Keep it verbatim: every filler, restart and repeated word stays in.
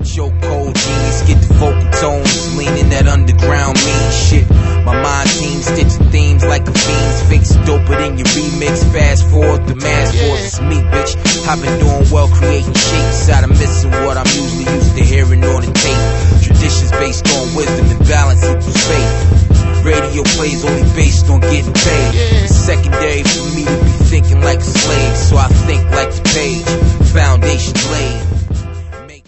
chokehold genius, get the vocal tones, leaning that underground mean shit. My mind team stitching themes like a fiend's fix, doper than your remix. Fast forward the mass force, it's me, bitch. I've been doing well, creating shapes out of missing what I'm usually used to hearing on the tape. Traditions based on wisdom and balance equals faith. Radio plays only based on getting paid. It's secondary for me to be thinking like a slave, so I think like the page. Foundation laid.